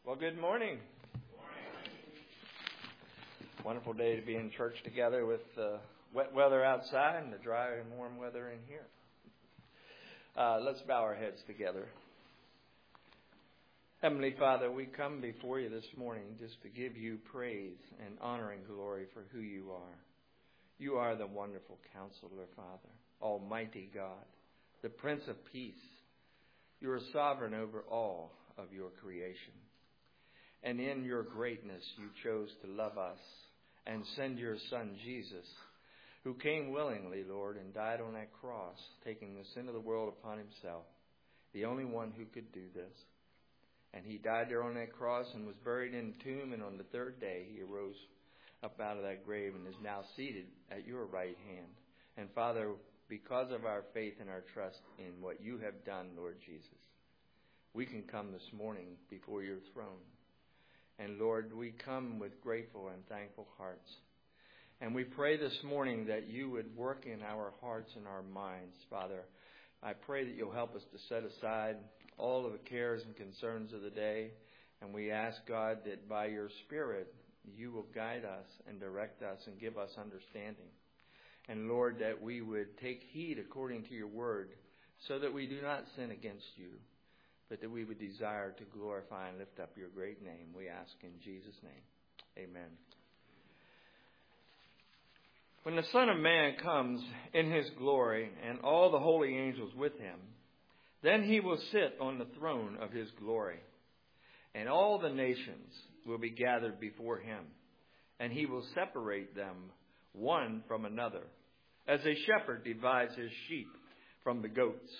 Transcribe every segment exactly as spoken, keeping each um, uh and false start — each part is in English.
Well, good morning. Wonderful day to be in church together with uh, wet weather outside and the dry and warm weather in here. Uh, let's bow our heads together. Heavenly Father, we come before you this morning just to give you praise and honor and glory for who you are. You are the wonderful Counselor, Father, Almighty God, the Prince of Peace. You are sovereign over all of your creation. And in your greatness, you chose to love us and send your Son, Jesus, who came willingly, Lord, and died on that cross, taking the sin of the world upon himself, the only one who could do this. And he died there on that cross and was buried in a tomb, and on the third day he arose up out of that grave and is now seated at your right hand. And Father, because of our faith and our trust in what you have done, Lord Jesus, we can come this morning before your throne. And Lord, we come with grateful and thankful hearts. And we pray this morning that you would work in our hearts and our minds, Father. I pray that you'll help us to set aside all of the cares and concerns of the day. And we ask, God, that by your Spirit, you will guide us and direct us and give us understanding. And Lord, that we would take heed according to your word so that we do not sin against you, but that we would desire to glorify and lift up your great name. We ask in Jesus' name. Amen. When the Son of Man comes in his glory and all the holy angels with him, then he will sit on the throne of his glory. And all the nations will be gathered before him, and he will separate them one from another, as a shepherd divides his sheep from the goats.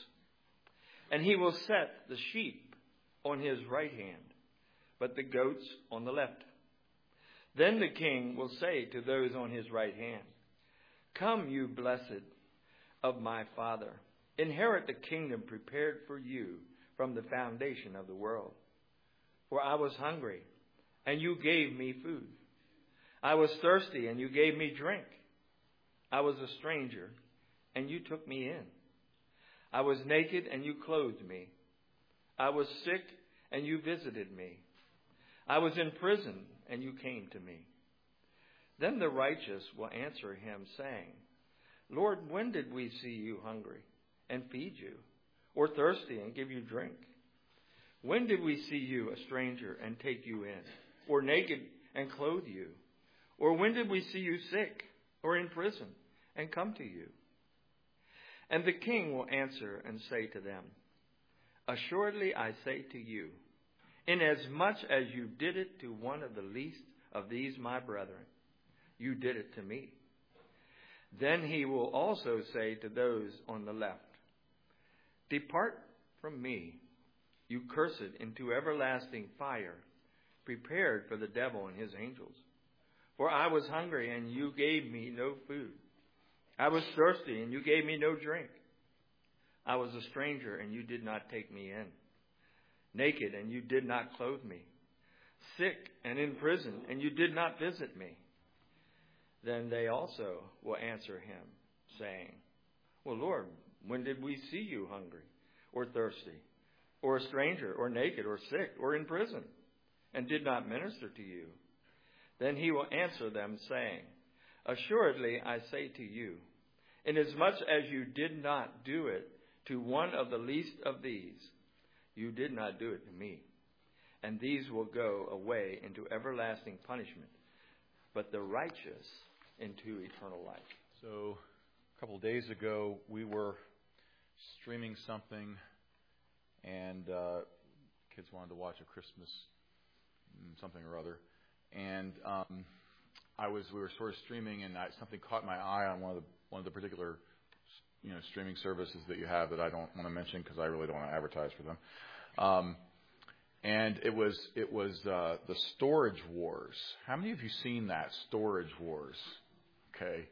And he will set the sheep on his right hand, but the goats on the left. Then the king will say to those on his right hand, "Come, you blessed of my Father, inherit the kingdom prepared for you from the foundation of the world. For I was hungry, and you gave me food. I was thirsty, and you gave me drink. I was a stranger, and you took me in. I was naked, and you clothed me. I was sick, and you visited me. I was in prison, and you came to me." Then the righteous will answer him, saying, "Lord, when did we see you hungry and feed you, or thirsty and give you drink? When did we see you a stranger and take you in, or naked and clothe you? Or when did we see you sick or in prison and come to you?" And the king will answer and say to them, "Assuredly I say to you, inasmuch as you did it to one of the least of these my brethren, you did it to me." Then he will also say to those on the left, "Depart from me, you cursed, into everlasting fire, prepared for the devil and his angels. For I was hungry, and you gave me no food. I was thirsty, and you gave me no drink. I was a stranger, and you did not take me in. Naked, and you did not clothe me. Sick and in prison, and you did not visit me." Then they also will answer him, saying, "Well, Lord, when did we see you hungry or thirsty, or a stranger, or naked, or sick, or in prison, and did not minister to you?" Then he will answer them, saying, "Assuredly I say to you, inasmuch as you did not do it to one of the least of these, you did not do it to me. And these will go away into everlasting punishment, but the righteous into eternal life." So a couple of days ago, we were streaming something, and uh, kids wanted to watch a Christmas something or other. And um, I was we were sort of streaming, and I, something caught my eye on one of the one of the particular you know streaming services that you have that I don't want to mention because I really don't want to advertise for them. Um, and it was it was uh, the Storage Wars. How many of you seen that, Storage Wars? Okay,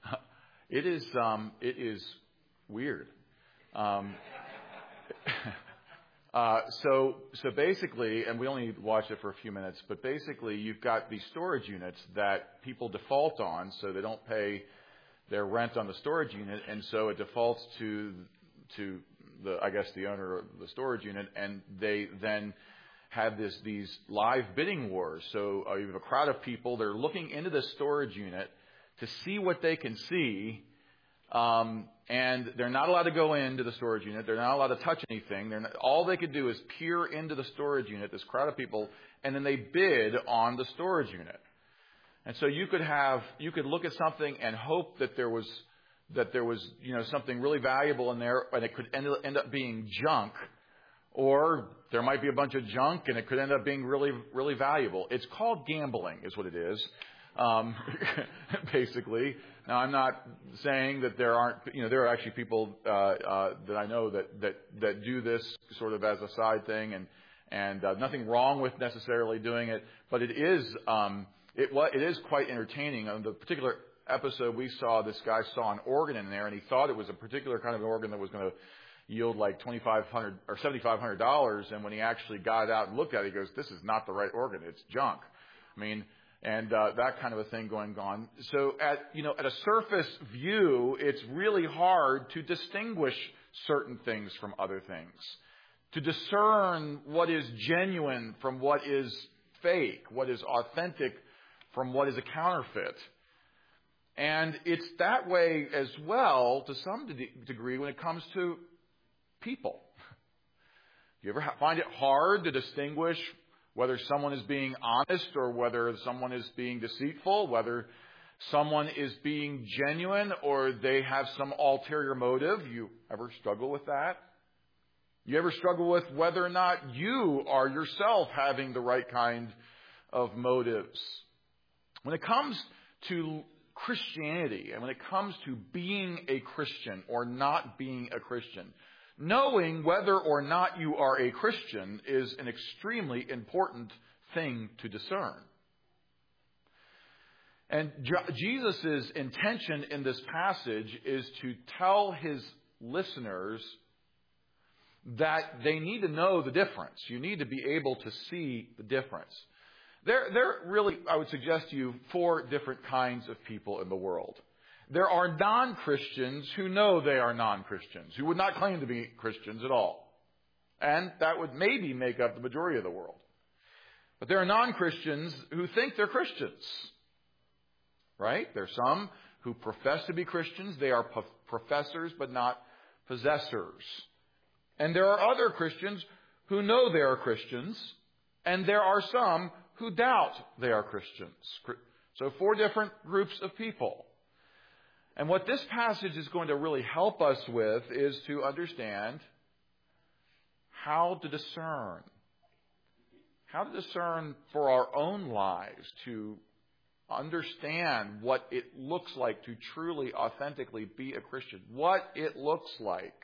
it is um, it is weird. Um, uh, so so basically, and we only watched it for a few minutes, but basically you've got these storage units that people default on, so they don't pay their rent on the storage unit, and so it defaults to to the I guess the owner of the storage unit, and they then had this these live bidding wars. So uh, you have a crowd of people. They're looking into the storage unit to see what they can see. Um, and they're not allowed to go into the storage unit. They're not allowed to touch anything. They're not, all they could do is peer into the storage unit, this crowd of people, and then they bid on the storage unit. And so you could have, you could look at something and hope that there was, that there was, you know, something really valuable in there, and it could end, end up being junk, or there might be a bunch of junk and it could end up being really, really valuable. It's called gambling, is what it is, um, basically. Now, I'm not saying that there aren't, you know, there are actually people uh, uh, that I know that, that that do this sort of as a side thing, and and uh, nothing wrong with necessarily doing it, but it is um, it what it is quite entertaining. On the particular episode we saw, this guy saw an organ in there, and he thought it was a particular kind of organ that was going to yield like twenty-five hundred or seventy-five hundred dollars, and when he actually got it out and looked at it, he goes, "This is not the right organ. It's junk." I mean. And uh, that kind of a thing going on. So at, you know, at a surface view, it's really hard to distinguish certain things from other things, to discern what is genuine from what is fake, what is authentic from what is a counterfeit. And it's that way as well, to some de- degree, when it comes to people. Do you ever ha- find it hard to distinguish whether someone is being honest or whether someone is being deceitful, whether someone is being genuine or they have some ulterior motive? You ever struggle with that? You ever struggle with whether or not you are yourself having the right kind of motives? When it comes to Christianity and when it comes to being a Christian or not being a Christian, knowing whether or not you are a Christian is an extremely important thing to discern. And Jesus' intention in this passage is to tell his listeners that they need to know the difference. You need to be able to see the difference. There, there are really, I would suggest to you, four different kinds of people in the world. There are non-Christians who know they are non-Christians, who would not claim to be Christians at all. And that would maybe make up the majority of the world. But there are non-Christians who think they're Christians. Right? There are some who profess to be Christians. They are po- professors but not possessors. And there are other Christians who know they are Christians. And there are some who doubt they are Christians. So four different groups of people. And what this passage is going to really help us with is to understand how to discern. How to discern for our own lives, to understand what it looks like to truly, authentically be a Christian. What it looks like.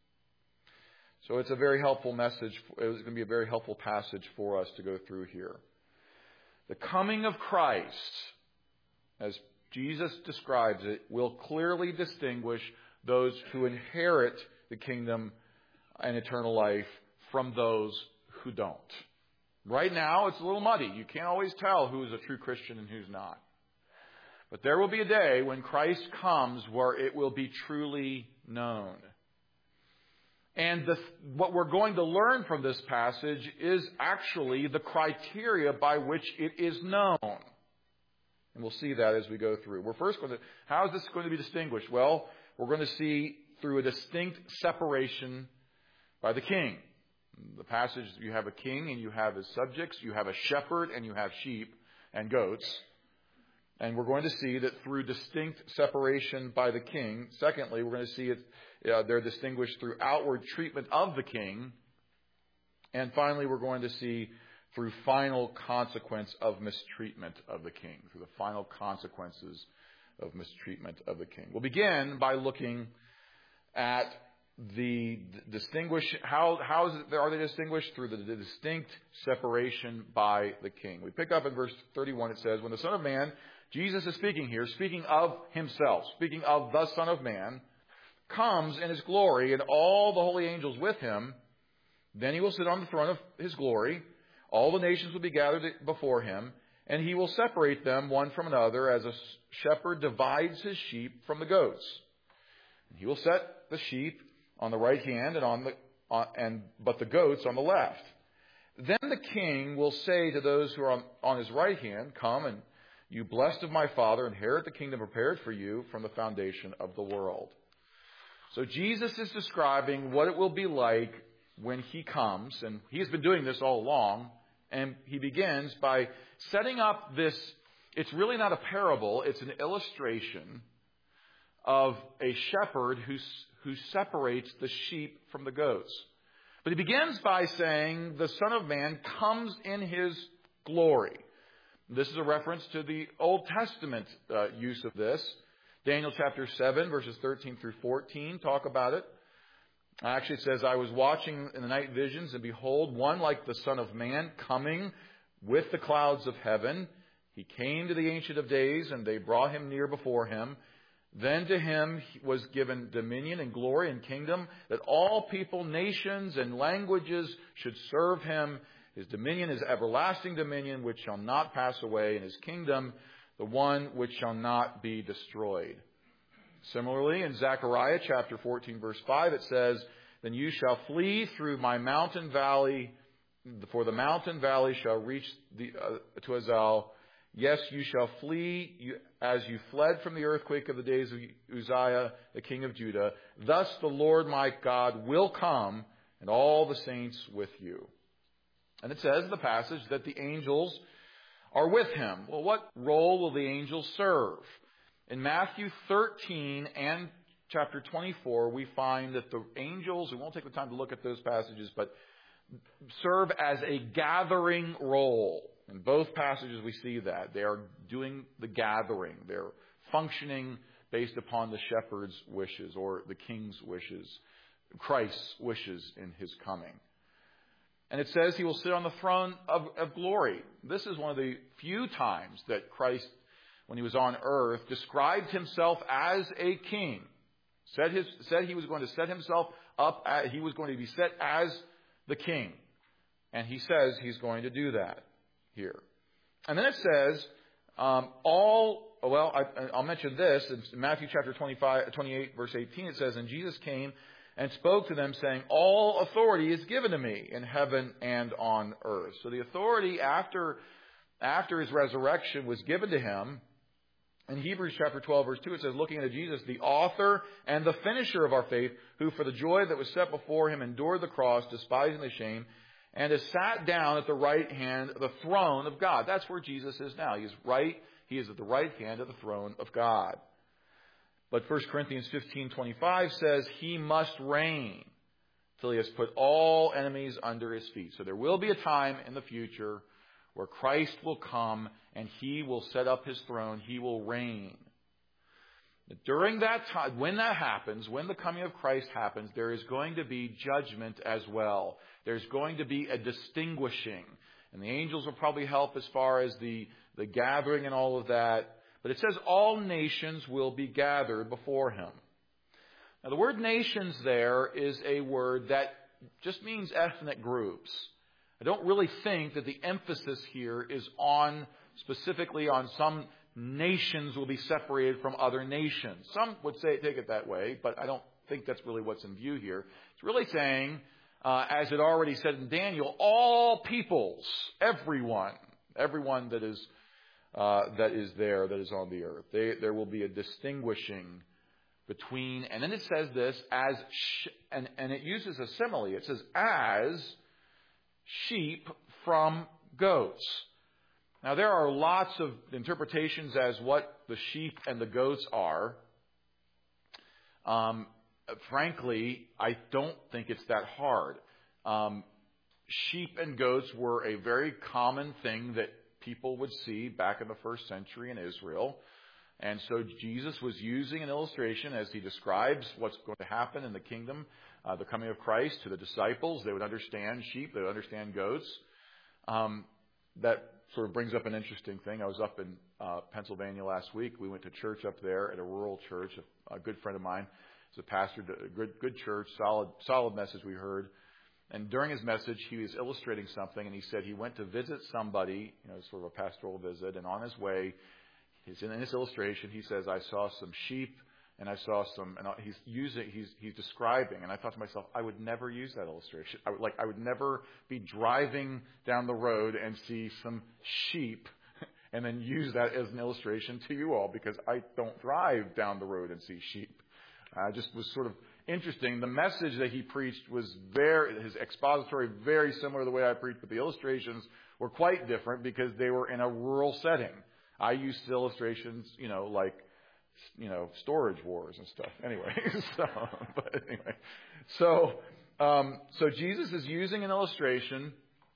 So it's a very helpful message. It's going to be a very helpful passage for us to go through here. The coming of Christ, as Jesus describes it, will clearly distinguish those who inherit the kingdom and eternal life from those who don't. Right now, it's a little muddy. You can't always tell who's a true Christian and who's not. But there will be a day when Christ comes where it will be truly known. And the, what we're going to learn from this passage is actually the criteria by which it is known. And we'll see that as we go through. We're first going to, how is this going to be distinguished? Well, we're going to see through a distinct separation by the king. The passage, you have a king and you have his subjects, you have a shepherd and you have sheep and goats. And we're going to see that through distinct separation by the king. Secondly, we're going to see it, uh, they're distinguished through outward treatment of the king. And finally, we're going to see through final consequence of mistreatment of the king, through the final consequences of mistreatment of the king. We'll begin by looking at the distinguish, how, how is it, are they distinguished? Through the, the distinct separation by the king. We pick up in verse thirty-one, it says, when the Son of Man, Jesus is speaking here, speaking of himself, speaking of the Son of Man, comes in his glory and all the holy angels with him, then he will sit on the throne of his glory. All the nations will be gathered before him, and he will separate them one from another as a shepherd divides his sheep from the goats. And he will set the sheep on the right hand and on the on, and but the goats on the left. Then the king will say to those who are on, on his right hand, come and you blessed of my Father, inherit the kingdom prepared for you from the foundation of the world. So Jesus is describing what it will be like when he comes, and he's been doing this all along, and he begins by setting up this. It's really not a parable, it's an illustration of a shepherd who, who separates the sheep from the goats. But he begins by saying the Son of Man comes in his glory. This is a reference to the Old Testament uh, use of this. Daniel chapter seven, verses thirteen through fourteen talk about it. Actually, it says, I was watching in the night visions, and behold, one like the Son of Man coming with the clouds of heaven. He came to the Ancient of Days, and they brought him near before him. Then to him was given dominion and glory and kingdom, that all people, nations, and languages should serve him. His dominion is everlasting dominion, which shall not pass away, and his kingdom, the one which shall not be destroyed. Similarly, in Zechariah chapter fourteen, verse five, it says, Then you shall flee through my mountain valley, for the mountain valley shall reach the, uh, to Azal. Yes, you shall flee you, as you fled from the earthquake of the days of Uzziah, the king of Judah. Thus the Lord my God will come, and all the saints with you. And it says in the passage that the angels are with him. Well, what role will the angels serve? In Matthew thirteen and chapter twenty-four, we find that the angels, we won't take the time to look at those passages, but serve as a gathering role. In both passages we see that. They are doing the gathering. They're functioning based upon the shepherd's wishes or the king's wishes, Christ's wishes in his coming. And it says he will sit on the throne of, of glory. This is one of the few times that Christ, when he was on earth, described himself as a king. Said, his, said he was going to set himself up, at, he was going to be set as the king. And he says he's going to do that here. And then it says, um, all, well, I, I'll mention this. In Matthew chapter twenty-five, twenty-eight, verse eighteen, it says, And Jesus came and spoke to them, saying, All authority is given to me in heaven and on earth. So the authority after, after his resurrection was given to him. In Hebrews chapter twelve, verse two, it says, Looking at Jesus, the author and the finisher of our faith, who for the joy that was set before him endured the cross, despising the shame, and has sat down at the right hand of the throne of God. That's where Jesus is now. He is right. He is at the right hand of the throne of God. But First Corinthians fifteen twenty-five says he must reign till he has put all enemies under his feet. So there will be a time in the future where Christ will come and he will set up his throne. He will reign. During that time, when that happens, when the coming of Christ happens, there is going to be judgment as well. There's going to be a distinguishing. And the angels will probably help as far as the, the gathering and all of that. But it says all nations will be gathered before him. Now the word nations there is a word that just means ethnic groups. I don't really think that the emphasis here is on specifically on some nations will be separated from other nations. Some would say take it that way, but I don't think that's really what's in view here. It's really saying, uh, as it already said in Daniel, all peoples, everyone, everyone that is uh, that is there, that is on the earth. They, there will be a distinguishing between, and then it says this as, sh- and, and it uses a simile. It says as sheep from goats. Now, there are lots of interpretations as what the sheep and the goats are. Um, frankly, I don't think it's that hard. Um, sheep and goats were a very common thing that people would see back in the first century in Israel. And so Jesus was using an illustration as he describes what's going to happen in the kingdom, uh, the coming of Christ to the disciples. They would understand sheep. They would understand goats. Um, that sort of brings up an interesting thing. I was up in uh, Pennsylvania last week. We went to church up there at a rural church. A, a good friend of mine is a pastor, a good, good church, solid, solid message we heard. And during his message, he was illustrating something, and he said he went to visit somebody, you know, sort of a pastoral visit, and on his way, he's in this illustration, he says, I saw some sheep and I saw some, and he's using, he's he's describing, and I thought to myself, I would never use that illustration. I would like, I would never be driving down the road and see some sheep, and then use that as an illustration to you all, because I don't drive down the road and see sheep. I uh, just was sort of interesting. The message that he preached was very, his expository, very similar to the way I preached, but the illustrations were quite different because they were in a rural setting. I used illustrations, you know, like, you know, storage wars and stuff. Anyway, so, but anyway, so, um, so Jesus is using an illustration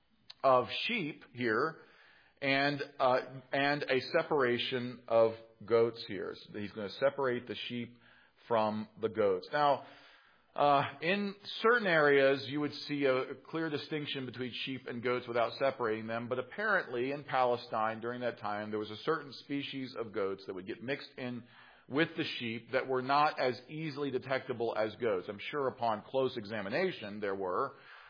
of sheep here, and uh, and a separation of goats here. So he's going to separate the sheep from the goats. Now, uh, in certain areas, you would see a, a clear distinction between sheep and goats without separating them. But apparently, in Palestine during that time, there was a certain species of goats that would get mixed in with the sheep that were not as easily detectable as goats. I'm sure upon close examination there were,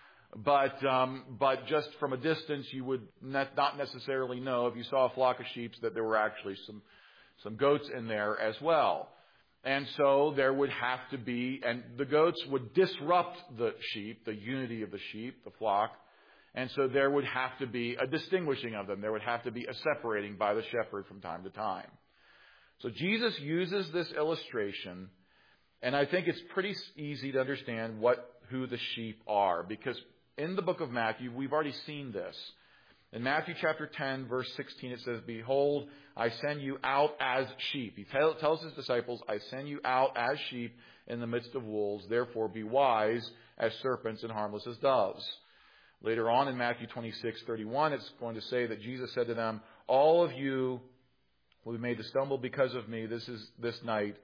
but um, but just from a distance you would not necessarily know if you saw a flock of sheep that there were actually some some goats in there as well. And so there would have to be, and the goats would disrupt the sheep, the unity of the sheep, the flock. And so there would have to be a distinguishing of them. There would have to be a separating by the shepherd from time to time. So Jesus uses this illustration, and I think it's pretty easy to understand what who the sheep are, because in the book of Matthew, we've already seen this. In Matthew chapter ten, verse sixteen, it says, "Behold, I send you out as sheep." He tell, tells his disciples, "I send you out as sheep in the midst of wolves. Therefore be wise as serpents and harmless as doves." Later on in Matthew twenty-six thirty-one, it's going to say that Jesus said to them, "All of you will be made to stumble because of me this is this night.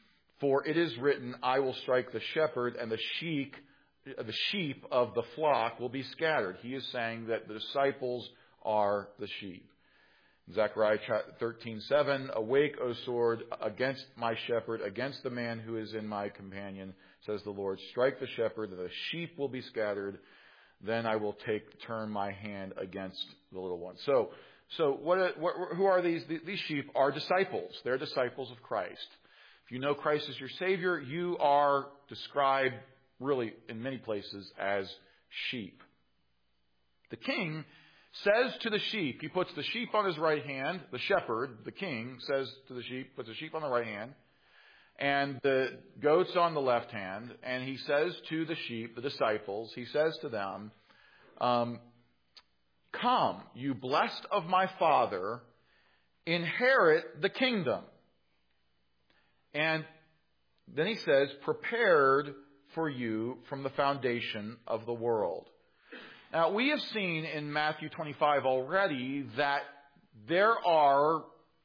For it is written, I will strike the shepherd, and the sheep, the sheep of the flock will be scattered." He is saying that the disciples are the sheep. Zechariah thirteen seven, "Awake, O sword, against my shepherd, against the man who is in my companion, says the Lord. Strike the shepherd, and the sheep will be scattered. Then I will take turn my hand against the little one." So, so what, what? Who are these? These sheep are disciples. They're disciples of Christ. If you know Christ as your Savior, you are described really in many places as sheep. The king says to the sheep, he puts the sheep on his right hand. The shepherd, the king, says to the sheep, puts the sheep on the right hand, and the goats on the left hand. And he says to the sheep, the disciples, he says to them, um, "Come, you blessed of my Father, inherit the kingdom." And then he says, "Prepared for you from the foundation of the world." Now, we have seen in Matthew twenty-five already that there are,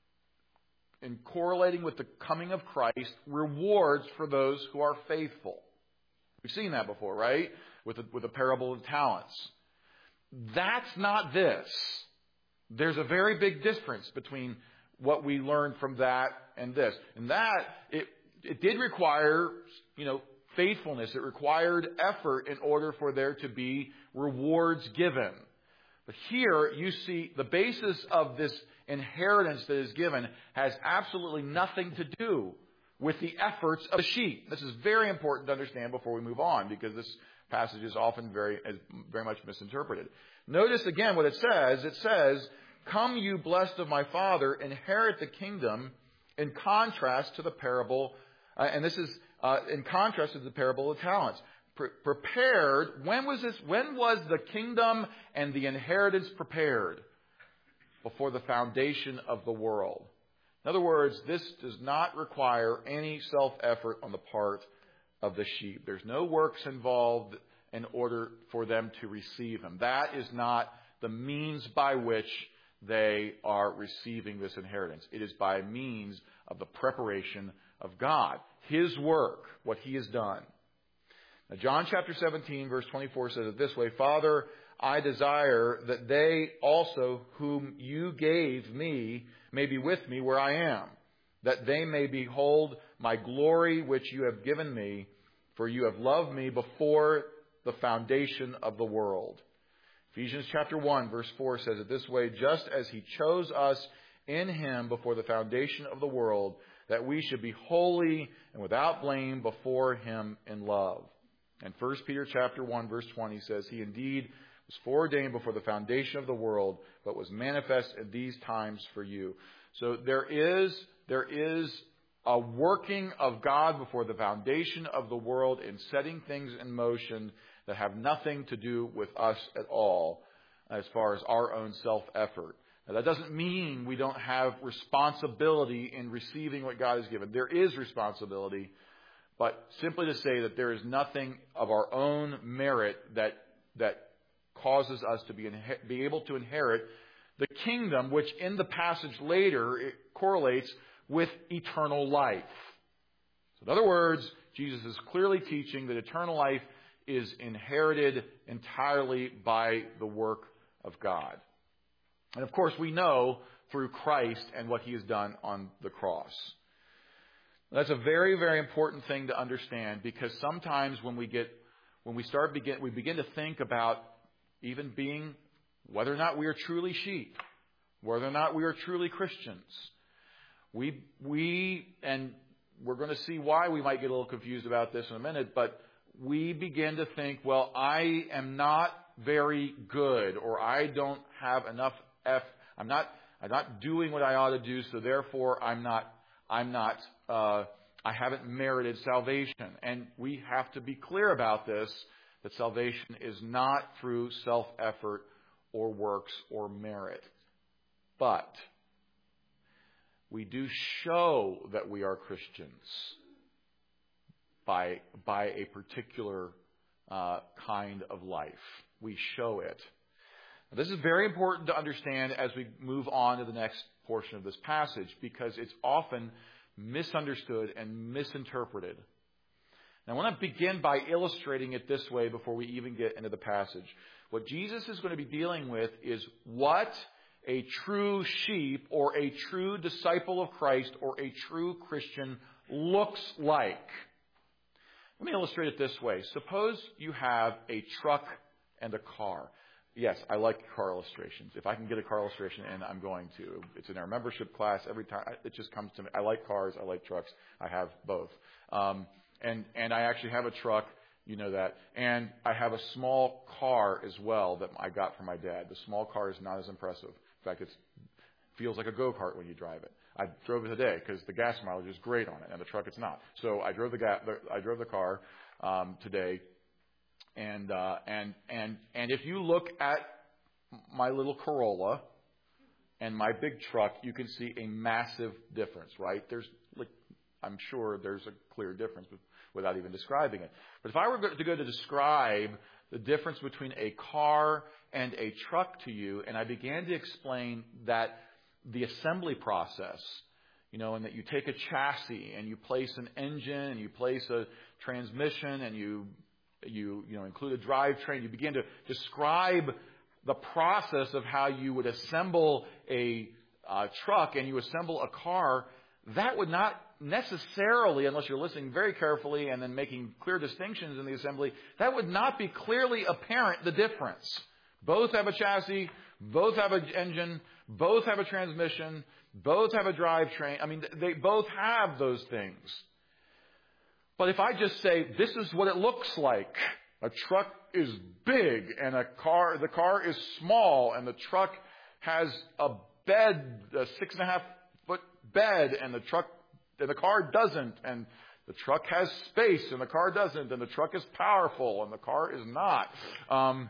in correlating with the coming of Christ, rewards for those who are faithful. We've seen that before, right? With the, with the parable of the talents. That's not this. There's a very big difference between what we learned from that and this. And that, it, it did require, you know, faithfulness. It required effort in order for there to be rewards given. But here you see the basis of this inheritance that is given has absolutely nothing to do with the efforts of the sheep. This is very important to understand before we move on, because this passage is often very, very much misinterpreted. Notice again what it says. It says, "Come, you blessed of my Father, inherit the kingdom," in contrast to the parable, uh, and this is uh, in contrast to the parable of talents. Pre- prepared, when was this? When was the kingdom and the inheritance prepared? Before the foundation of the world. In other words, this does not require any self-effort on the part of the sheep. There's no works involved in order for them to receive him. That is not the means by which they are receiving this inheritance. It is by means of the preparation of God. His work, what he has done. Now, John chapter seventeen, verse twenty-four says it this way, "Father, I desire that they also whom you gave me may be with me where I am, that they may behold my glory which you have given me, for you have loved me before the foundation of the world." Ephesians chapter one, verse four says it this way, "Just as he chose us in him before the foundation of the world, that we should be holy and without blame before Him in love. And First Peter chapter one, verse twenty says, He indeed was foreordained before the foundation of the world, but was manifest in these times for you. So there is, there is a working of God before the foundation of the world in setting things in motion that have nothing to do with us at all as far as our own self-effort. Now, that doesn't mean we don't have responsibility in receiving what God has given. There is responsibility, but simply to say that there is nothing of our own merit that that causes us to be, be able to inherit the kingdom, which in the passage later it correlates with eternal life. So in other words, Jesus is clearly teaching that eternal life is inherited entirely by the work of God. And of course, we know through Christ and what He has done on the cross. That's a very, very important thing to understand, because sometimes when we get, when we start begin, we begin to think about even being, whether or not we are truly sheep, whether or not we are truly Christians. We, we, and we're going to see why we might get a little confused about this in a minute, but we begin to think, well, I am not very good, or I don't have enough F, I'm not, I'm not doing what I ought to do, so therefore I'm not, I'm not, uh, I haven't merited salvation. And we have to be clear about this, that salvation is not through self-effort or works or merit. But we do show that we are Christians by, by a particular uh, kind of life. We show it. Now, this is very important to understand as we move on to the next portion of this passage, because it's often misunderstood and misinterpreted. And I want to begin by illustrating it this way before we even get into the passage. What Jesus is going to be dealing with is what a true sheep or a true disciple of Christ or a true Christian looks like. Let me illustrate it this way. Suppose you have a truck and a car. Yes, I like car illustrations. If I can get a car illustration in, I'm going to. It's in our membership class. Every time it just comes to me. I like cars. I like trucks. I have both. Um, and, and I actually have a truck. You know that. And I have a small car as well that I got from my dad. The small car is not as impressive. In fact, it feels like a go-kart when you drive it. I drove it today because the gas mileage is great on it, and the truck it's not. So I drove the, ga- the I drove the car um, today, and uh, and and and if you look at my little Corolla and my big truck, you can see a massive difference, right? There's like I'm sure there's a clear difference without even describing it. But if I were to go to describe the difference between a car and a truck to you, and I began to explain that the assembly process, you know, and that you take a chassis and you place an engine and you place a transmission and you, you, you know, include a drivetrain, you begin to describe the process of how you would assemble a uh, truck and you assemble a car, that would not necessarily, unless you're listening very carefully and then making clear distinctions in the assembly, that would not be clearly apparent, the difference. Both have a chassis, both have an engine, both have a transmission, both have a drivetrain. I mean, they both have those things. But if I just say, this is what it looks like. A truck is big and a car, the car is small and the truck has a bed, a six and a half foot bed, and the truck, and the car doesn't, and the truck has space and the car doesn't, and the truck is powerful and the car is not. Um,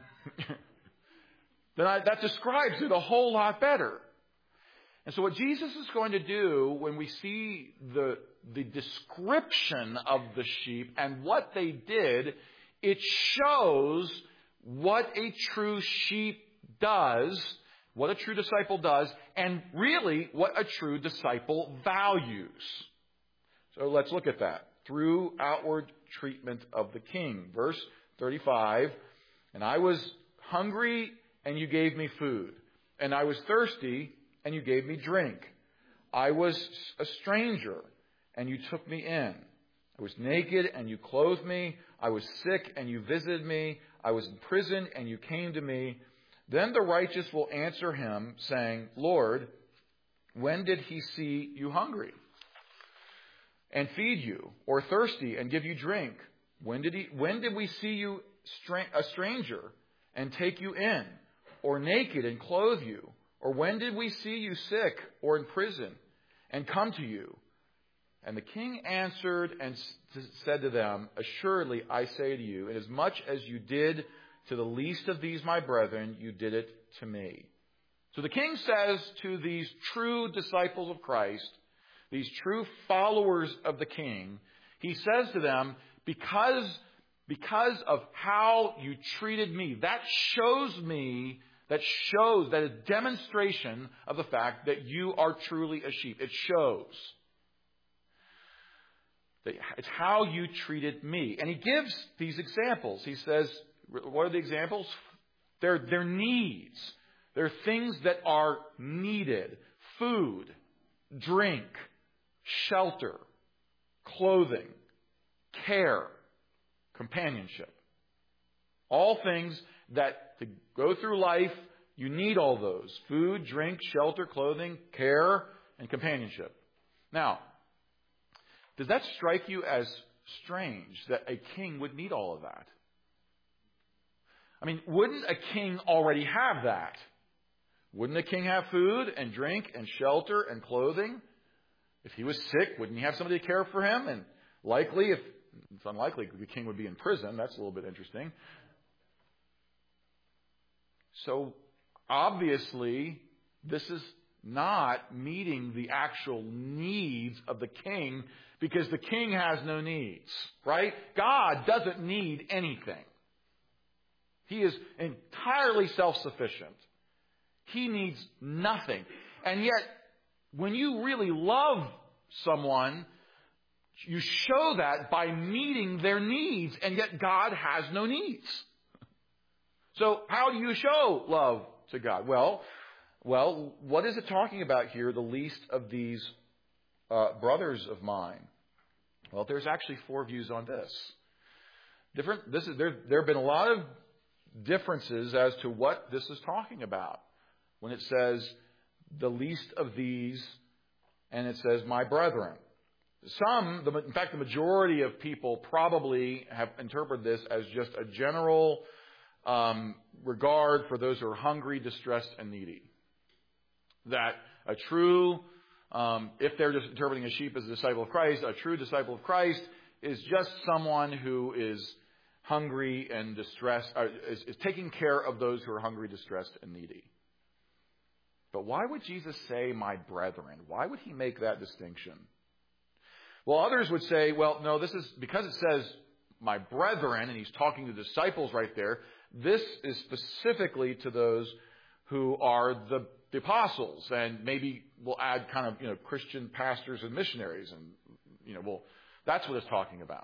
then I, that describes it a whole lot better. And so what Jesus is going to do when we see the, the description of the sheep and what they did, it shows what a true sheep does, what a true disciple does, and really what a true disciple values. So let's look at that. Through outward treatment of the king. Verse thirty-five, and I was hungry and you gave me food. And I was thirsty and you gave me drink. I was a stranger and you took me in. I was naked and you clothed me. I was sick and you visited me. I was in prison and you came to me. Then the righteous will answer him, saying, Lord, when did he see you hungry and feed you, or thirsty and give you drink? When did he, when did we see you a stranger and take you in, or naked and clothe you? Or when did we see you sick or in prison and come to you?" And the king answered and said to them, "Assuredly, I say to you, inasmuch as you did to the least of these my brethren, you did it to me." So the king says to these true disciples of Christ, these true followers of the king, he says to them, because, because of how you treated me, that shows me, that shows, that is a demonstration of the fact that you are truly a sheep. It shows. It's how you treated me. And he gives these examples. He says, what are the examples? They're, they're needs. They're things that are needed. Food, drink, shelter, clothing, care, companionship. All things that to go through life, you need all those. Food, drink, shelter, clothing, care, and companionship. Now, does that strike you as strange that a king would need all of that? I mean, wouldn't a king already have that? Wouldn't a king have food and drink and shelter and clothing? If he was sick, wouldn't he have somebody to care for him? And likely, if it's unlikely the king would be in prison. That's a little bit interesting. So, obviously, this is not meeting the actual needs of the king, because the king has no needs, right? God doesn't need anything. He is entirely self-sufficient. He needs nothing. And yet, when you really love someone, you show that by meeting their needs, and yet God has no needs. So how do you show love to God? Well, well, what is it talking about here, the least of these uh, brothers of mine? Well, there's actually four views on this. Different. This is there. There have been a lot of differences as to what this is talking about when it says the least of these, and it says my brethren. Some, in fact, the majority of people probably have interpreted this as just a general um, regard for those who are hungry, distressed, and needy. That a true, um, if they're just interpreting a sheep as a disciple of Christ, a true disciple of Christ is just someone who is hungry and distressed, uh, is, is taking care of those who are hungry, distressed, and needy. But why would Jesus say my brethren? Why would he make that distinction? Well, others would say, well, no, this is because it says my brethren, and he's talking to disciples right there. This is specifically to those who are the, the apostles, and maybe we'll add kind of, you know, Christian pastors and missionaries, and, you know, well, that's what it's talking about.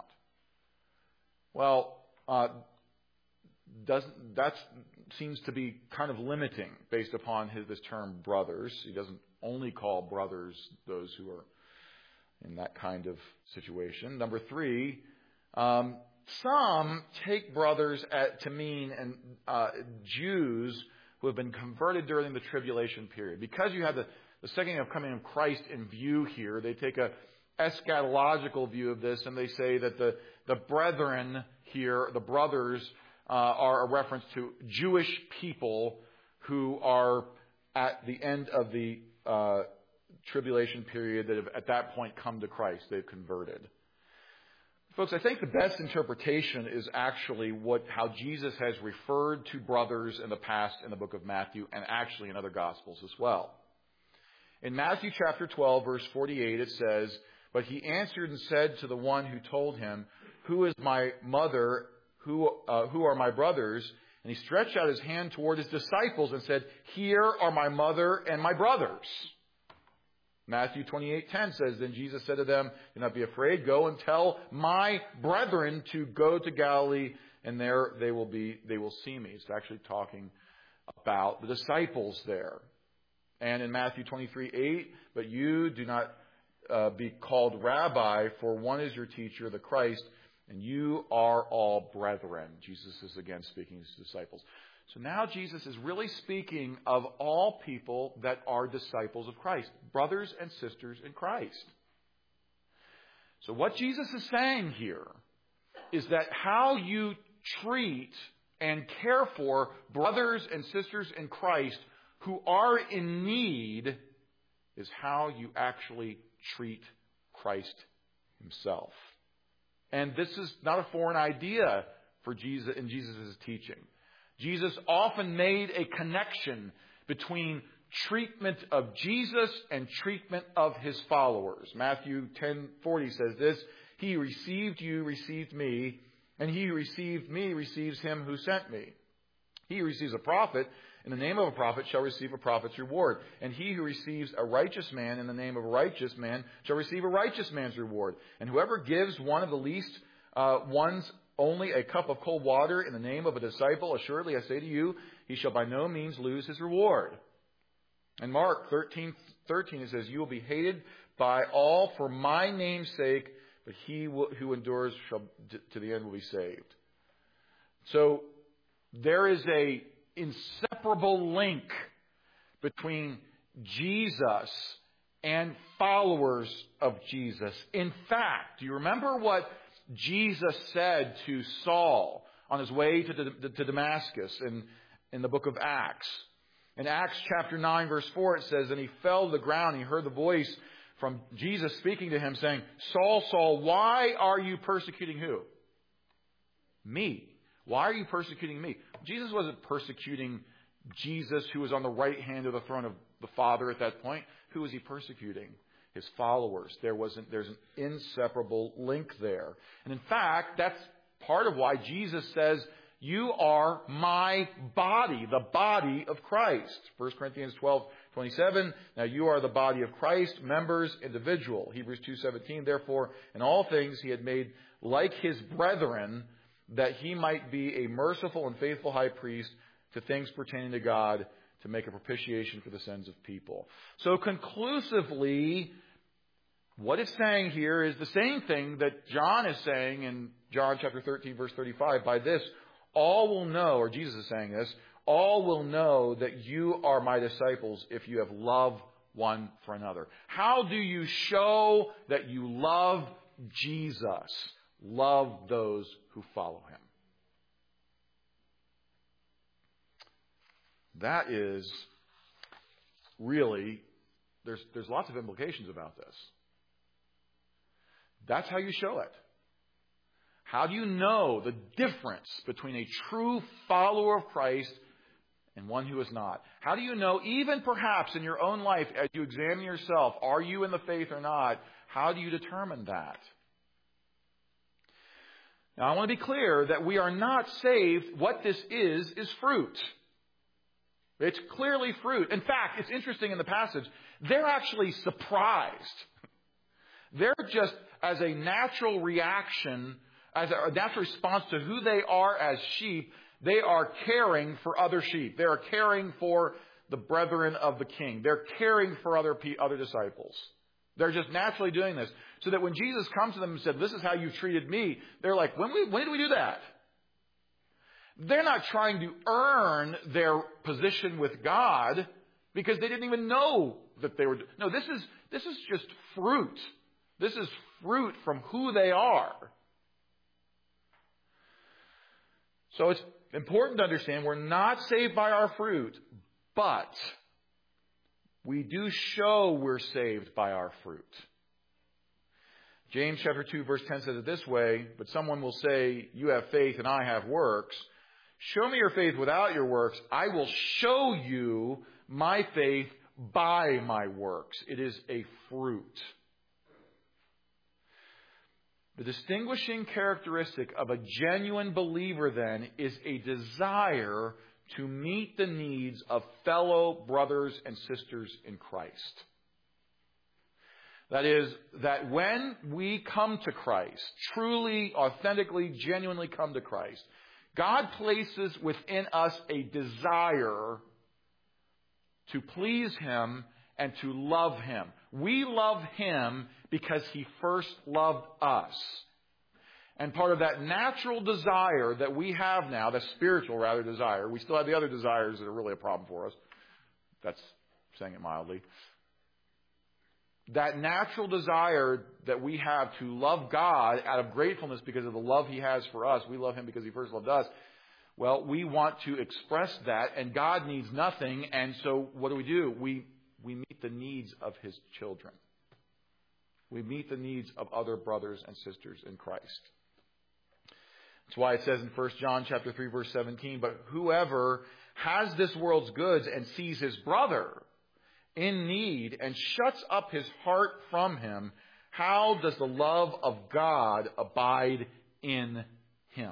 Well, uh, doesn't that seems to be kind of limiting based upon his, this term brothers. He doesn't only call brothers those who are in that kind of situation. Number three, um, some take brothers at, to mean and uh, Jews who have been converted during the tribulation period. Because you have the, the second of coming of Christ in view here, they take a eschatological view of this, and they say that the, the brethren here, the brothers, uh, are a reference to Jewish people who are at the end of the uh, tribulation period that have at that point come to Christ. They've converted. Folks, I think the best interpretation is actually what how Jesus has referred to brothers in the past in the book of Matthew, and actually in other Gospels as well. In Matthew chapter twelve, verse forty-eight, it says, "But he answered and said to the one who told him, 'Who is my mother? Who uh, who are my brothers?' And he stretched out his hand toward his disciples and said, 'Here are my mother and my brothers.'" Matthew twenty-eight ten says, "Then Jesus said to them, 'Do not be afraid. Go and tell my brethren to go to Galilee, and there they will be. They will see me.'" It's actually talking about the disciples there. And in Matthew twenty-three eight, "But you do not uh, be called rabbi, for one is your teacher, the Christ, and you are all brethren." Jesus is again speaking to his disciples. So now Jesus is really speaking of all people that are disciples of Christ, brothers and sisters in Christ. So what Jesus is saying here is that how you treat and care for brothers and sisters in Christ who are in need is how you actually treat Christ himself. And this is not a foreign idea for Jesus in Jesus' teaching. Jesus often made a connection between treatment of Jesus and treatment of his followers. Matthew ten forty says this, "He who received you received me, and he who received me receives him who sent me. He who receives a prophet in the name of a prophet shall receive a prophet's reward. And he who receives a righteous man in the name of a righteous man shall receive a righteous man's reward. And whoever gives one of the least uh, ones only a cup of cold water in the name of a disciple, assuredly I say to you, he shall by no means lose his reward." In Mark thirteen thirteen it says, "You will be hated by all for my name's sake, but he will, who endures shall, to the end will be saved." So there is a inseparable link between Jesus and followers of Jesus. In fact, do you remember what Jesus said to Saul on his way to, to Damascus in, in the book of Acts? In Acts chapter nine, verse four, it says, "And he fell to the ground, and he heard the voice from Jesus speaking to him, saying, 'Saul, Saul, why are you persecuting who?'" Me. "Why are you persecuting me?" Jesus wasn't persecuting Jesus, who was on the right hand of the throne of the Father at that point. Who was he persecuting? His followers. There wasn't, there's an inseparable link there. And in fact, that's part of why Jesus says, "You are my body," the body of Christ. First Corinthians twelve twenty-seven, "Now you are the body of Christ, members, individual." Hebrews two seventeen, "Therefore, in all things he had made like his brethren, that he might be a merciful and faithful high priest to things pertaining to God, to make a propitiation for the sins of people." So conclusively, what it's saying here is the same thing that John is saying in John chapter thirteen, verse thirty-five. "By this, all will know," or Jesus is saying this, "all will know that you are my disciples if you have love one for another." How do you show that you love Jesus? Love those who follow him. That is really, there's, there's lots of implications about this. That's how you show it. How do you know the difference between a true follower of Christ and one who is not? How do you know, even perhaps in your own life, as you examine yourself, are you in the faith or not? How do you determine that? Now, I want to be clear that we are not saved. What this is, is fruit. It's clearly fruit. In fact, it's interesting in the passage, they're actually surprised. They're just, as a natural reaction, as a natural response to who they are as sheep, they are caring for other sheep. They are caring for the brethren of the king. They're caring for other other disciples. They're just naturally doing this. So that when Jesus comes to them and said, "This is how you treated me," they're like, when, we, when did we do that? They're not trying to earn their position with God because they didn't even know that they were. No, this is, this is just fruit. This is fruit from who they are. So it's important to understand we're not saved by our fruit, but we do show we're saved by our fruit. James chapter two verse ten says it this way, "But someone will say, 'You have faith and I have works. Show me your faith without your works. I will show you my faith by my works.'" It is a fruit. The distinguishing characteristic of a genuine believer, then, is a desire to meet the needs of fellow brothers and sisters in Christ. That is, that when we come to Christ, truly, authentically, genuinely come to Christ, God places within us a desire to please Him and to love Him. We love Him because He first loved us. And part of that natural desire that we have now, that spiritual rather desire, we still have the other desires that are really a problem for us. That's saying it mildly. that natural desire that we have to love God out of gratefulness because of the love He has for us. We love Him because He first loved us. Well, we want to express that, and God needs nothing. And so what do we do? We, we meet the needs of His children. We meet the needs of other brothers and sisters in Christ. That's why it says in First John chapter three, verse seventeen, but whoever has this world's goods and sees his brother in need and shuts up his heart from him, how does the love of God abide in him?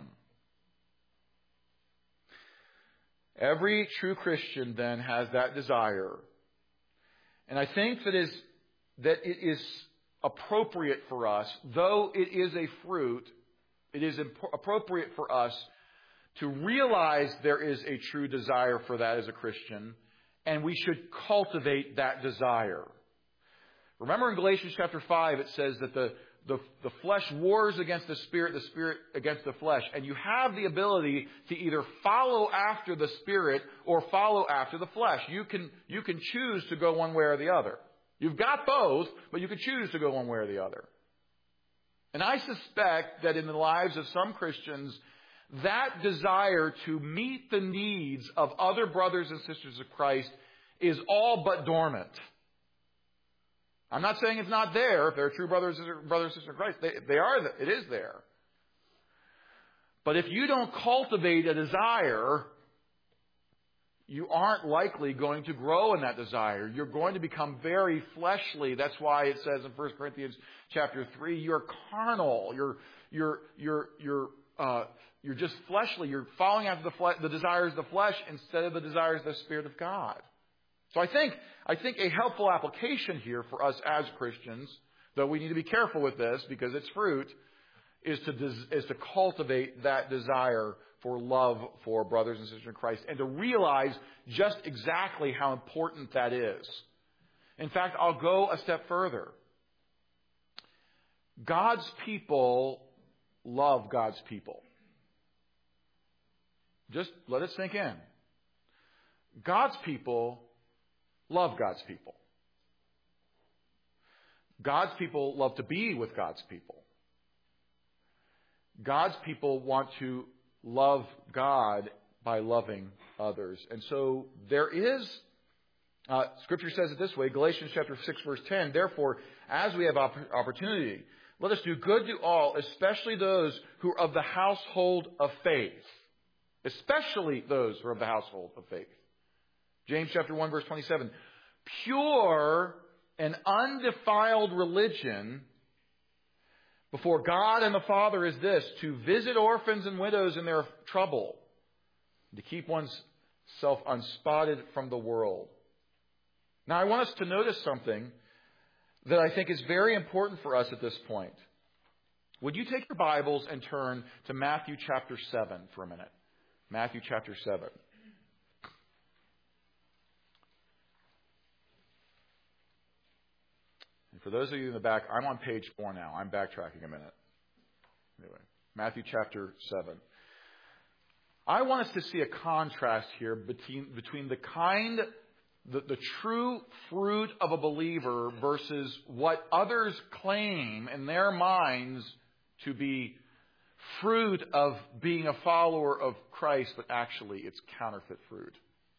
Every true Christian then has that desire. And I think that is that it is appropriate for us, though it is a fruit, it is imp- appropriate for us to realize there is a true desire for that as a Christian, and we should cultivate that desire. Remember in Galatians chapter five, it says that the, the, the flesh wars against the Spirit, the Spirit against the flesh. And you have the ability to either follow after the Spirit or follow after the flesh. You can, you can choose to go one way or the other. You've got both, but you can choose to go one way or the other. And I suspect that in the lives of some Christians, that desire to meet the needs of other brothers and sisters of Christ is all but dormant. I'm not saying it's not there. If they're true brothers and brothers and sisters of Christ, they, they are. It is there. But if you don't cultivate a desire, you aren't likely going to grow in that desire. You're going to become very fleshly. That's why it says in First Corinthians chapter three, you're carnal. You're you're you're you're uh, you're just fleshly. You're following after the fle- the desires of the flesh instead of the desires of the Spirit of God. So I think I think a helpful application here for us as Christians, though we need to be careful with this because it's fruit, is to des- is to cultivate that desire for love for brothers and sisters in Christ, and to realize just exactly how important that is. In fact, I'll go a step further. God's people love God's people. Just let it sink in. God's people love God's people. God's people love to be with God's people. God's people want to love God by loving others. And so there is, uh, Scripture says it this way, Galatians chapter six, verse ten, therefore, as we have opp- opportunity, let us do good to all, especially those who are of the household of faith. Especially those who are of the household of faith. James chapter one, verse twenty-seven, pure and undefiled religion before God and the Father is this, to visit orphans and widows in their trouble, to keep oneself unspotted from the world. Now, I want us to notice something that I think is very important for us at this point. Would you take your Bibles and turn to Matthew chapter seven for a minute? Matthew chapter seven. For those of you in the back, I'm on page four now. I'm backtracking a minute. Anyway, Matthew chapter seven. I want us to see a contrast here between, between the kind, the, the true fruit of a believer versus what others claim in their minds to be fruit of being a follower of Christ, but actually it's counterfeit fruit.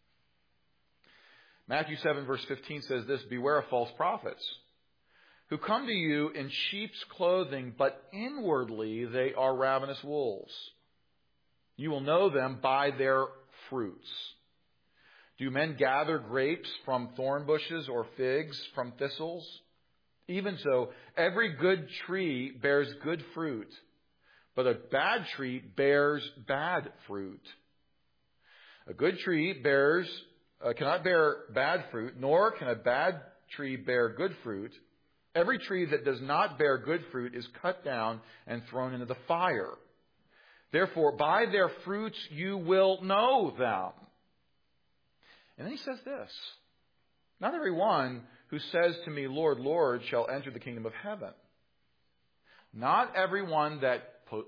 Matthew seven verse fifteen says this, beware of false prophets, who come to you in sheep's clothing, but inwardly they are ravenous wolves. You will know them by their fruits. Do men gather grapes from thorn bushes or figs from thistles? Even so, every good tree bears good fruit, but a bad tree bears bad fruit. A good tree bears uh, cannot bear bad fruit, nor can a bad tree bear good fruit. Every tree that does not bear good fruit is cut down and thrown into the fire. Therefore, by their fruits you will know them. And then he says this, not every one who says to me, Lord, Lord, shall enter the kingdom of heaven. Not everyone that po-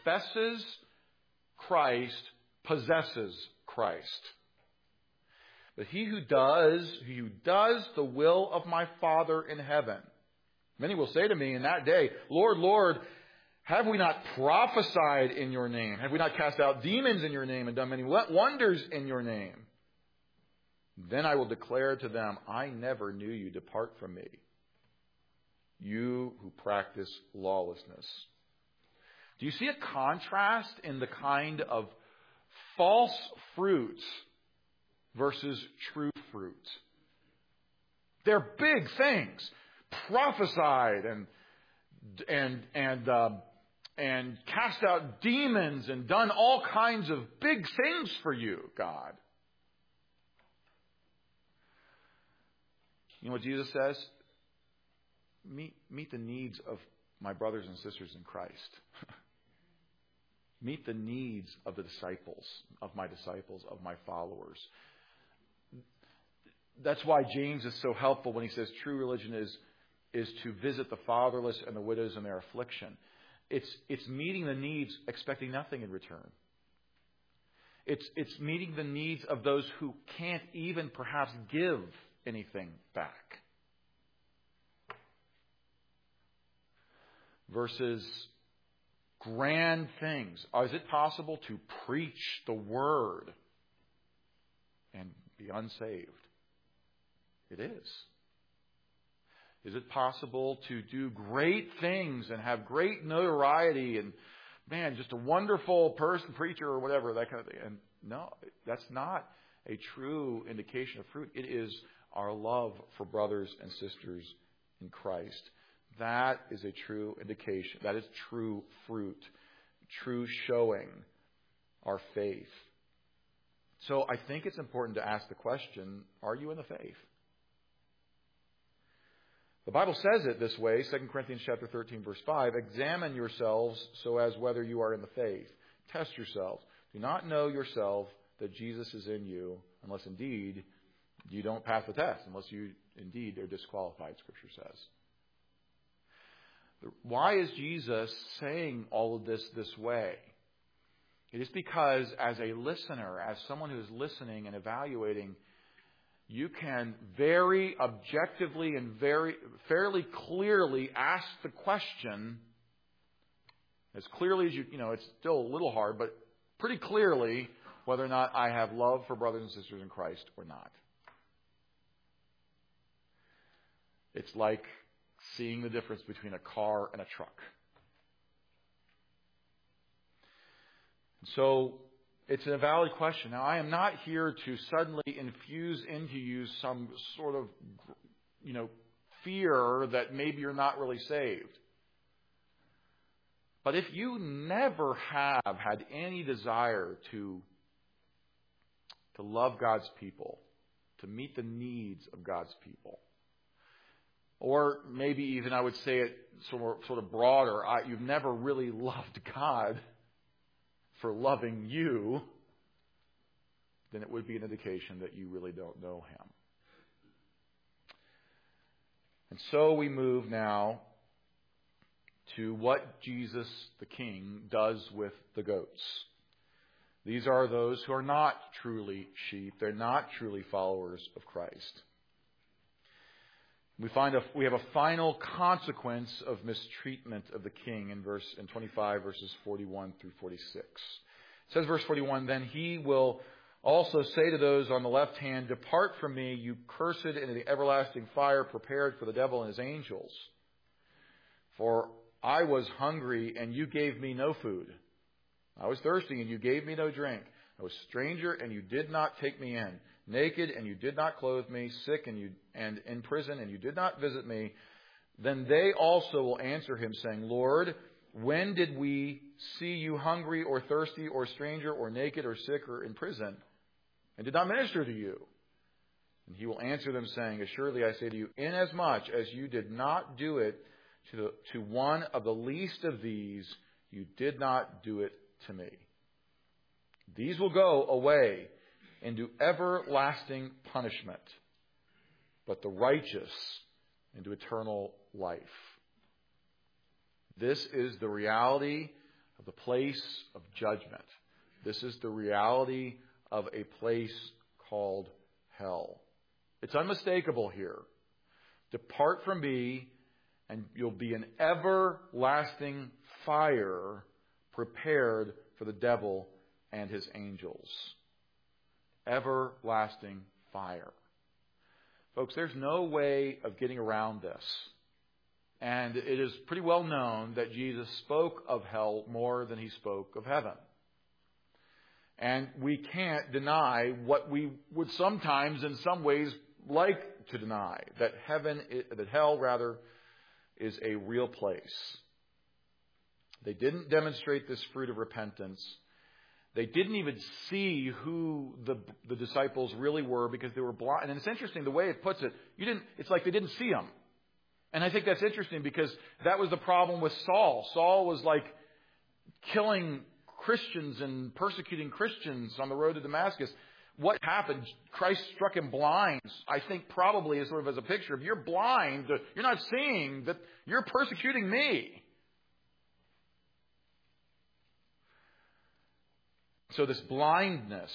professes Christ possesses Christ. But he who does, he who does the will of my Father in heaven. Many will say to me in that day, Lord, Lord, have we not prophesied in your name? Have we not cast out demons in your name and done many wonders in your name? Then I will declare to them, I never knew you. Depart from me, you who practice lawlessness. Do you see a contrast in the kind of false fruits versus true fruit? They're big things. Prophesied and and and um, and cast out demons and done all kinds of big things for you, God. You know what Jesus says? Meet meet the needs of my brothers and sisters in Christ. Meet the needs of the disciples, of my disciples, of my followers. That's why James is so helpful when he says true religion is, is to visit the fatherless and the widows in their affliction. It's, it's meeting the needs, expecting nothing in return. It's, it's meeting the needs of those who can't even perhaps give anything back. Versus grand things. Is it possible to preach the word and be unsaved? It is. Is it possible to do great things and have great notoriety and, man, just a wonderful person, preacher or whatever, that kind of thing? And no, that's not a true indication of fruit. It is our love for brothers and sisters in Christ. That is a true indication. That is true fruit. True showing our faith. So I think it's important to ask the question, are you in the faith? The Bible says it this way, Second Corinthians chapter thirteen, verse five, examine yourselves so as whether you are in the faith. Test yourselves. Do not know yourself that Jesus is in you, unless indeed you don't pass the test, unless you indeed are disqualified, Scripture says. Why is Jesus saying all of this this way? It is because as a listener, as someone who is listening and evaluating, you can very objectively and very fairly clearly ask the question, as clearly as you, you know, it's still a little hard, but pretty clearly, whether or not I have love for brothers and sisters in Christ or not. It's like seeing the difference between a car and a truck. So it's a valid question. Now, I am not here to suddenly infuse into you some sort of, you know, fear that maybe you're not really saved. But if you never have had any desire to, to love God's people, to meet the needs of God's people, or maybe even I would say it sort of, sort of broader, I, you've never really loved God for loving you, then it would be an indication that you really don't know Him. And so we move now to what Jesus the King does with the goats. These are those who are not truly sheep. They're not truly followers of Christ. We find a, we have a final consequence of mistreatment of the king in verse in twenty-five verses forty-one through forty-six. It says verse forty-one, then he will also say to those on the left hand, depart from me, you cursed, into the everlasting fire prepared for the devil and his angels. For I was hungry and you gave me no food. I was thirsty and you gave me no drink. I was a stranger and you did not take me in. Naked, and you did not clothe me, sick, and you and in prison, and you did not visit me. Then they also will answer him, saying, Lord, when did we see you hungry or thirsty or stranger or naked or sick or in prison, and did not minister to you? And he will answer them, saying, assuredly I say to you, inasmuch as you did not do it to, the, to one of the least of these, you did not do it to me. These will go away into everlasting punishment, but the righteous into eternal life. This is the reality of the place of judgment. This is the reality of a place called hell. It's unmistakable here. Depart from me, and you'll be an everlasting fire prepared for the devil and his angels. Everlasting fire. Folks, there's no way of getting around this. And it is pretty well known that Jesus spoke of hell more than he spoke of heaven. And we can't deny what we would sometimes, in some ways, like to deny, that heaven, that hell, rather, is a real place. They didn't demonstrate this fruit of repentance. They didn't even see who the the disciples really were because they were blind. And it's interesting the way it puts it. You didn't. It's like they didn't see them. And I think that's interesting because that was the problem with Saul. Saul was like killing Christians and persecuting Christians on the road to Damascus. What happened? Christ struck him blind. I think probably as sort of as a picture of you're blind. You're not seeing that you're persecuting me. So this blindness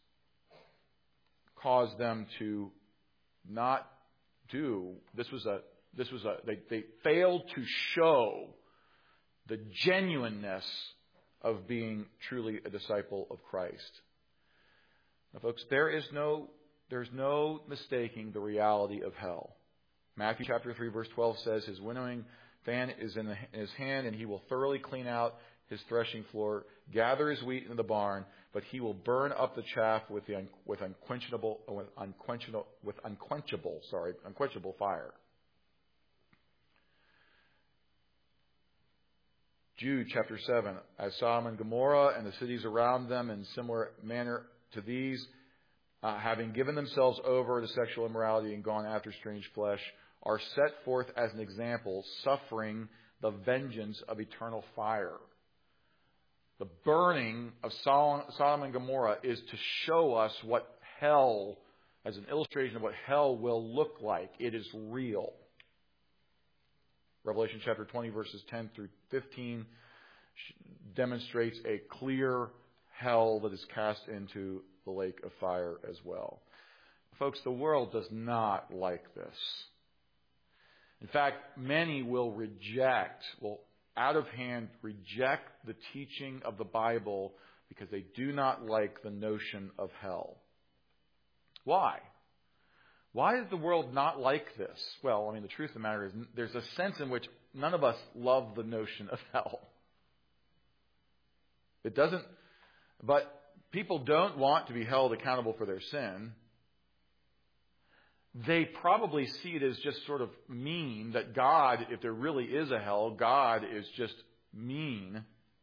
caused them to not do. This was a. This was a. They, they failed to show the genuineness of being truly a disciple of Christ. Now, folks, there is no. There's no mistaking the reality of hell. Matthew chapter three, verse twelve says, "His winnowing fan is in, the, in his hand, and he will thoroughly clean out his threshing floor, gather his wheat in the barn, but he will burn up the chaff with the un, with unquenchable with unquenchable with unquenchable sorry unquenchable fire." Jude chapter seven, as Sodom and Gomorrah and the cities around them in similar manner to these, uh, having given themselves over to sexual immorality and gone after strange flesh, are set forth as an example, suffering the vengeance of eternal fire. The burning of Sodom and Gomorrah is to show us what hell, as an illustration of what hell will look like. It is real. Revelation chapter twenty, verses ten through fifteen, demonstrates a clear hell that is cast into the lake of fire as well. Folks, the world does not like this. In fact, many will reject, will out of hand reject the teaching of the Bible because they do not like the notion of hell. Why? Why does the world not like this? Well, I mean, the truth of the matter is there's a sense in which none of us love the notion of hell. It doesn't, but people don't want to be held accountable for their sin. They probably see it as just sort of mean, that God, if there really is a hell, God is just mean.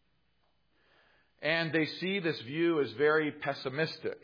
And they see this view as very pessimistic.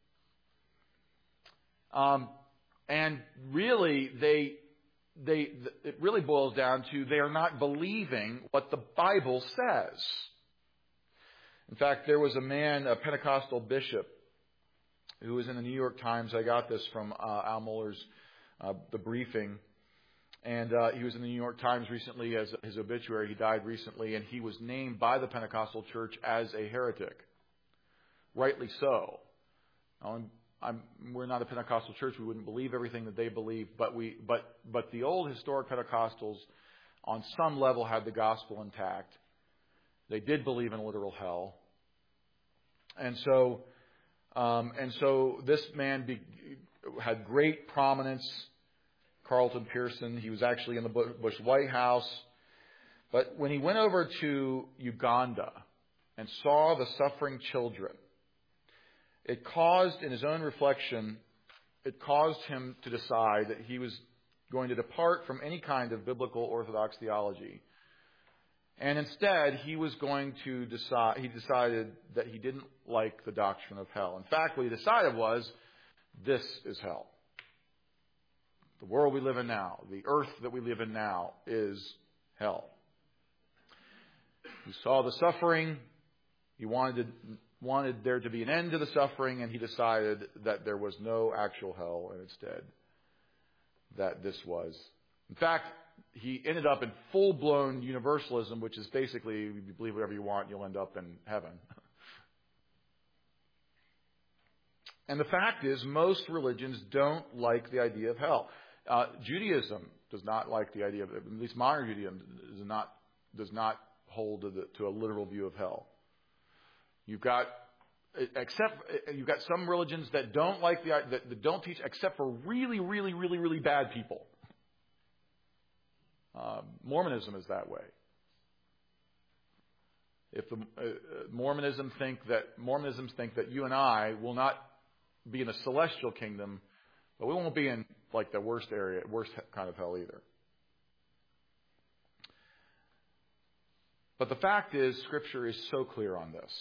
Um, and really, they, they, it really boils down to they are not believing what the Bible says. In fact, there was a man, a Pentecostal bishop, who was in the New York Times. I got this from uh, Al Mohler's uh, The Briefing. And uh, he was in the New York Times recently as his obituary. He died recently, and he was named by the Pentecostal Church as a heretic. Rightly so. I'm, I'm, we're not a Pentecostal church. We wouldn't believe everything that they believe. But, we, but, but the old historic Pentecostals, on some level, had the gospel intact. They did believe in literal hell. And so... Um, and so this man be, had great prominence, Carlton Pearson. He was actually in the Bush White House. But when he went over to Uganda and saw the suffering children, it caused, in his own reflection, it caused him to decide that he was going to depart from any kind of biblical orthodox theology. And instead, he was going to decide, he decided that he didn't like the doctrine of hell. In fact, what he decided was, this is hell. The world we live in now, the earth that we live in now, is hell. He saw the suffering. He wanted, wanted there to be an end to the suffering, and he decided that there was no actual hell, and instead, that this was. In fact, he ended up in full-blown universalism, which is basically, you believe whatever you want, you'll end up in heaven. And the fact is, most religions don't like the idea of hell. Uh, Judaism does not like the idea of, at least modern Judaism does not does not hold to, the, to a literal view of hell. You've got except you've got some religions that don't like the that, that don't teach except for really, really, really, really bad people. Uh, Mormonism is that way. If the uh, Mormonism think that Mormonisms think that you and I will not be in the celestial kingdom, but we won't be in like the worst area, worst kind of hell either. But the fact is, Scripture is so clear on this.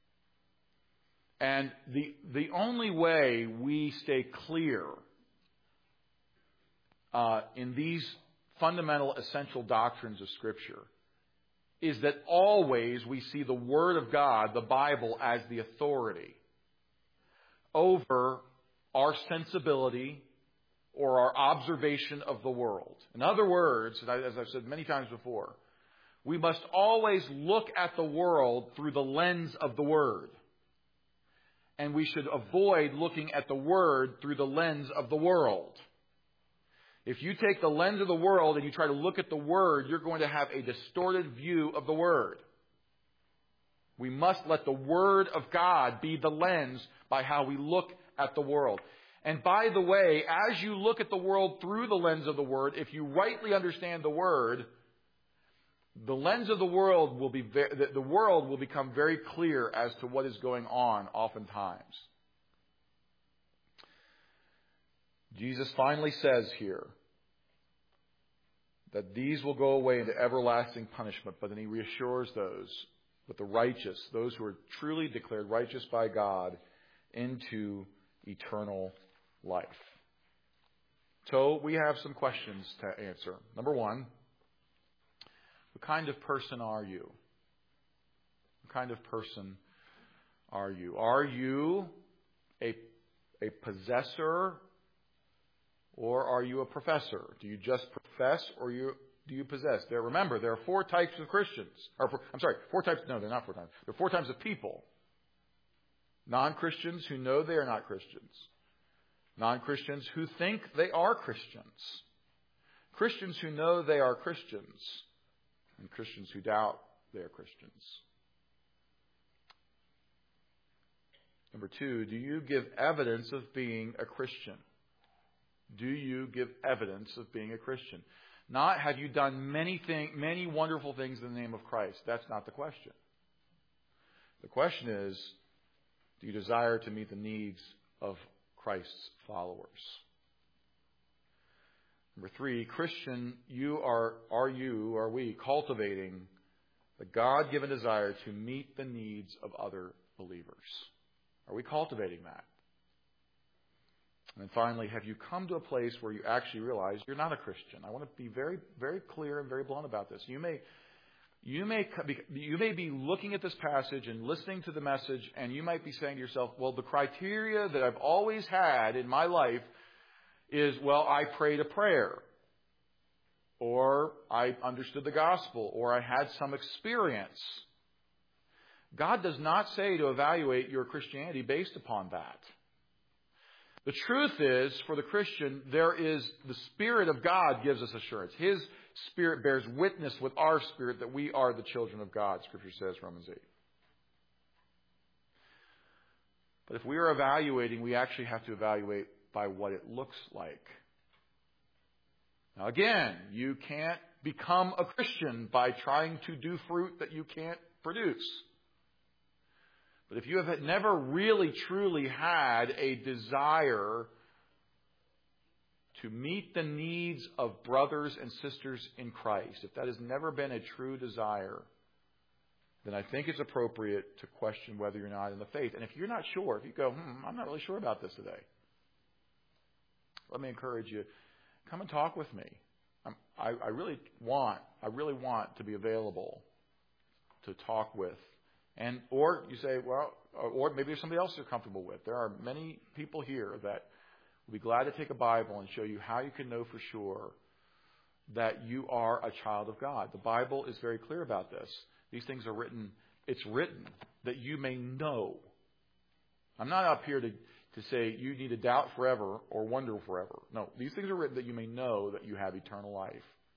And the the only way we stay clear uh, in these fundamental, essential doctrines of Scripture is that always we see the Word of God, the Bible, as the authority over our sensibility or our observation of the world. In other words, as I've said many times before, we must always look at the world through the lens of the Word. And we should avoid looking at the Word through the lens of the world. If you take the lens of the world and you try to look at the Word, you're going to have a distorted view of the Word. We must let the Word of God be the lens by how we look at the world. And by the way, as you look at the world through the lens of the Word, if you rightly understand the Word, the lens of the world will be very, the world will become very clear as to what is going on oftentimes. Jesus finally says here that these will go away into everlasting punishment, but then he reassures those with the righteous, those who are truly declared righteous by God, into eternal life. So we have some questions to answer. Number one, what kind of person are you? What kind of person are you? Are you a, a possessor, or are you a professor? Do you just profess, or you, do you possess? There, remember, there are four types of Christians. Or four, I'm sorry, four types. No, they're not four types. There are four types of people. Non-Christians who know they are not Christians. Non-Christians who think they are Christians. Christians who know they are Christians. And Christians who doubt they are Christians. Number two, do you give evidence of being a Christian? Do you give evidence of being a Christian? Not have you done many thing, many wonderful things in the name of Christ. That's not the question. The question is, do you desire to meet the needs of Christ's followers? Number three, Christian, you are, are you, are we cultivating the God-given desire to meet the needs of other believers? Are we cultivating that? And then finally, have you come to a place where you actually realize you're not a Christian? I want to be very, very clear and very blunt about this. You may, you may, you may be looking at this passage and listening to the message, and you might be saying to yourself, well, the criteria that I've always had in my life is, well, I prayed a prayer, or I understood the gospel, or I had some experience. God does not say to evaluate your Christianity based upon that. The truth is, for the Christian, there is the Spirit of God gives us assurance. His Spirit bears witness with our spirit that we are the children of God, Scripture says, Romans eight. But if we are evaluating, we actually have to evaluate by what it looks like. Now again, you can't become a Christian by trying to do fruit that you can't produce. But if you have never really, truly had a desire to meet the needs of brothers and sisters in Christ, if that has never been a true desire, then I think it's appropriate to question whether you're not in the faith. And if you're not sure, if you go, hmm, I'm not really sure about this today, let me encourage you, come and talk with me. I'm, I, I really want, I really want to be available to talk with. And or you say, well, or maybe there's somebody else you're comfortable with. There are many people here that will be glad to take a Bible and show you how you can know for sure that you are a child of God. The Bible is very clear about this. These things are written, it's written that you may know. I'm not up here to to say you need to doubt forever or wonder forever. No, these things are written that you may know that you have eternal life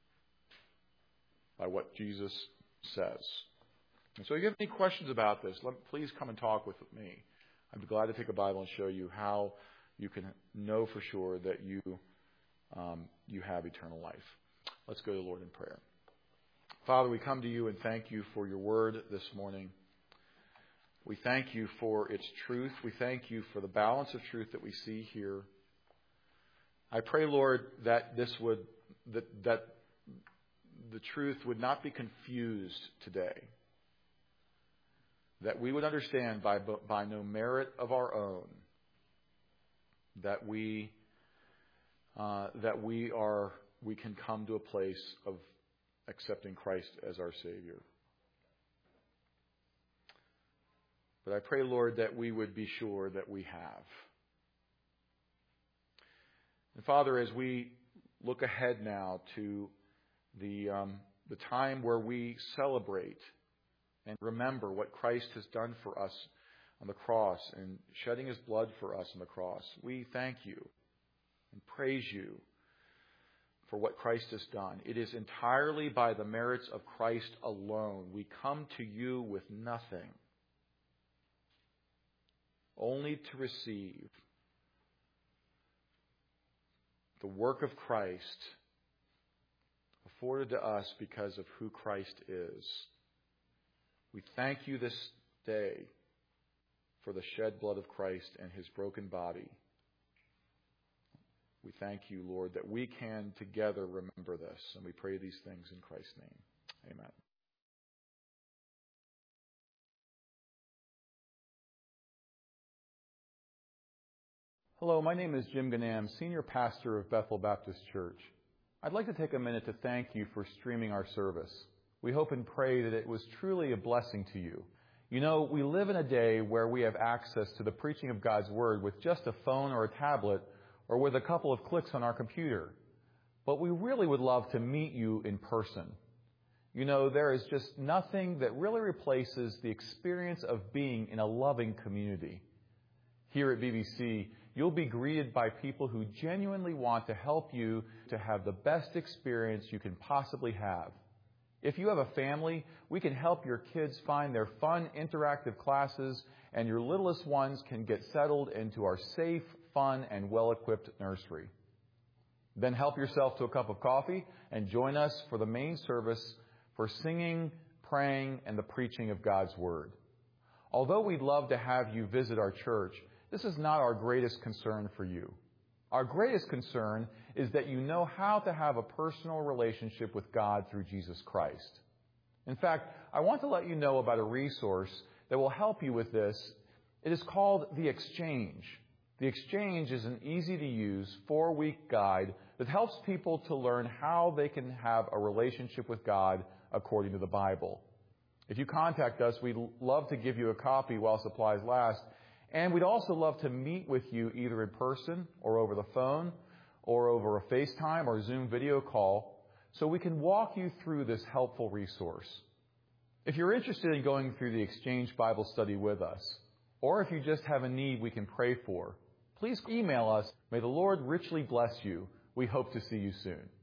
by what Jesus says. And so if you have any questions about this, let, please come and talk with me. I'd be glad to take a Bible and show you how you can know for sure that you um, you have eternal life. Let's go to the Lord in prayer. Father, we come to you and thank you for your word this morning. We thank you for its truth. We thank you for the balance of truth that we see here. I pray, Lord, that this would that that the truth would not be confused today. That we would understand by by no merit of our own that we uh, that we are we can come to a place of accepting Christ as our Savior. But I pray, Lord, that we would be sure that we have. And Father, as we look ahead now to the um, the time where we celebrate and remember what Christ has done for us on the cross and shedding His blood for us on the cross, we thank you and praise you for what Christ has done. It is entirely by the merits of Christ alone. We come to you with nothing, only to receive the work of Christ afforded to us because of who Christ is. We thank you this day for the shed blood of Christ and His broken body. We thank you, Lord, that we can together remember this, and we pray these things in Christ's name. Amen. Hello, my name is Jim Ganam, Senior Pastor of Bethel Baptist Church. I'd like to take a minute to thank you for streaming our service. We hope and pray that it was truly a blessing to you. You know, we live in a day where we have access to the preaching of God's Word with just a phone or a tablet or with a couple of clicks on our computer. But we really would love to meet you in person. You know, there is just nothing that really replaces the experience of being in a loving community. Here at B B C, you'll be greeted by people who genuinely want to help you to have the best experience you can possibly have. If you have a family, we can help your kids find their fun, interactive classes, and your littlest ones can get settled into our safe, fun, and well-equipped nursery. Then help yourself to a cup of coffee and join us for the main service for singing, praying, and the preaching of God's Word. Although we'd love to have you visit our church, this is not our greatest concern for you. Our greatest concern is that you know how to have a personal relationship with God through Jesus Christ. In fact, I want to let you know about a resource that will help you with this. It is called The Exchange. The Exchange is an easy-to-use four-week guide that helps people to learn how they can have a relationship with God according to the Bible. If you contact us, we'd love to give you a copy while supplies last. And we'd also love to meet with you either in person or over the phone or over a FaceTime or Zoom video call so we can walk you through this helpful resource. If you're interested in going through the Exchange Bible study with us, or if you just have a need we can pray for, please email us. May the Lord richly bless you. We hope to see you soon.